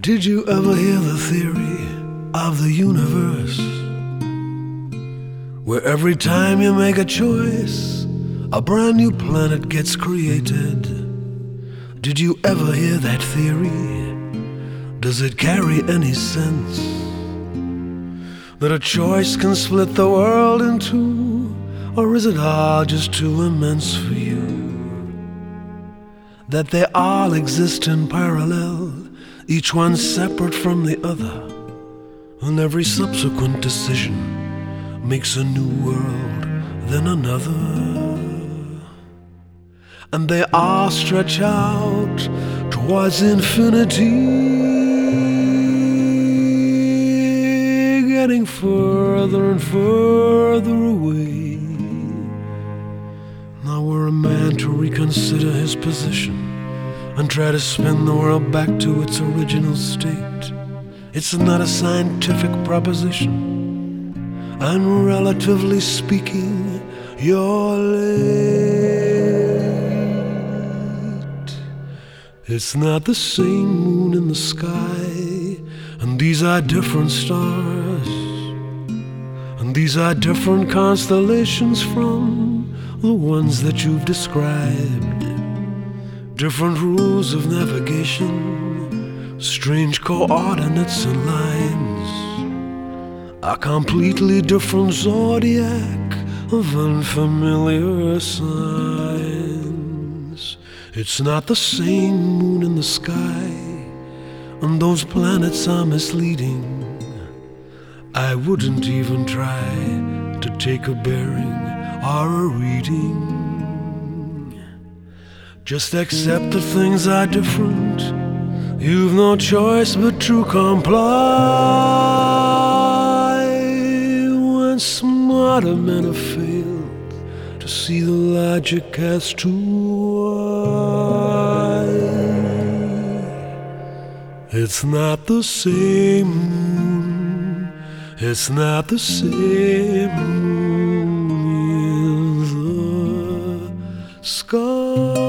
Did you ever hear the theory of the universe, where every time you make a choice, a brand new planet gets created? Did you ever hear that theory? Does it carry any sense? That a choice can split the world in two, or is it all just too immense for you? That they all exist in parallel, each one separate from the other, and every subsequent decision makes a new world, then another. And they all stretch out towards infinity, getting further and further away. Now we're a man to reconsider his position and try to spin the world back to its original state. It's not a scientific proposition, and relatively speaking, you're late. It's not the same moon in the sky, and these are different stars, and these are different constellations from the ones that you've described. Different rules of navigation, strange coordinates and lines, a completely different zodiac of unfamiliar signs. It's not the same moon in the sky, and those planets are misleading. I wouldn't even try to take a bearing or a reading. Just accept that things are different. You've no choice but to comply. When smarter men have failed to see the logic as to why, it's not the same moon, it's not the same moon in the sky.